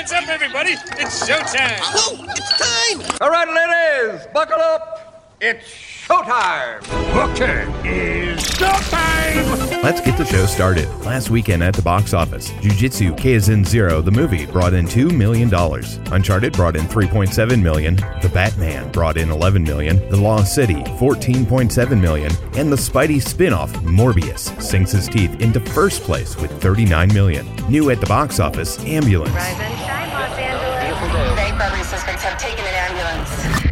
Hands up, everybody. It's showtime. Oh, it's time. All right, ladies, buckle up. It's showtime. Okay, it's showtime. Let's get the show started. Last weekend at the box office, Jujutsu Kaisen Zero, the movie, brought in $2 million. Uncharted brought in $3.7 million. The Batman brought in $11 million. The Lost City, $14.7 million. And the Spidey spin-off, Morbius, sinks his teeth into first place with $39 million. New at the box office, Ambulance. Rise and shine, Los Angeles. Today, burglary suspects have taken an ambulance.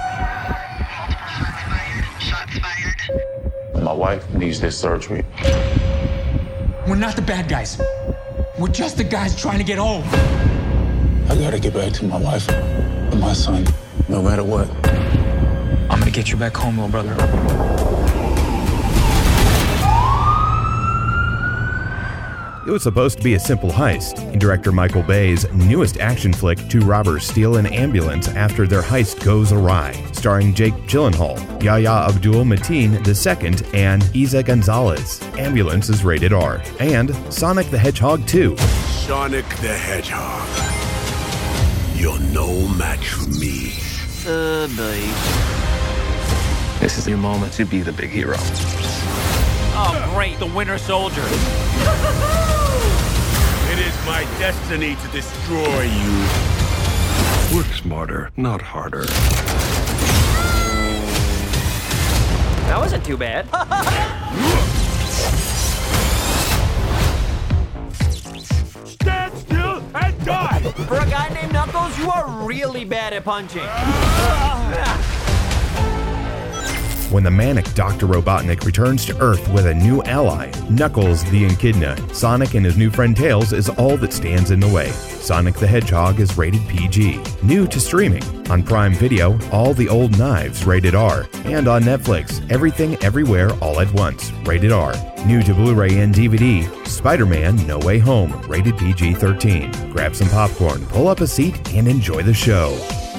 Shots fired. My wife needs this surgery. We're not the bad guys. We're just the guys trying to get home. I gotta get back to my wife and my son, no matter what. I'm gonna get you back home, little brother. It was supposed to be a simple heist in director Michael Bay's newest action flick. Two robbers steal an ambulance after their heist goes awry. Starring Jake Gyllenhaal, Yahya Abdul-Mateen II, and Eiza Gonzalez. Ambulance is rated R. And Sonic the Hedgehog 2. Sonic the Hedgehog. You're no match for me. This is your moment to be the big hero. Oh, great, the Winter Soldier. It is my destiny to destroy you. Work smarter, not harder. That wasn't too bad. Stand still and die! For a guy named Knuckles, you are really bad at punching. When the manic Dr. Robotnik returns to Earth with a new ally, Knuckles the Echidna, Sonic and his new friend Tails is all that stands in the way. Sonic the Hedgehog is rated PG. New to streaming. On Prime Video, All the Old Knives, rated R. And on Netflix, Everything Everywhere All at Once, rated R. New to Blu-ray and DVD, Spider-Man No Way Home, rated PG-13. Grab some popcorn, pull up a seat, and enjoy the show.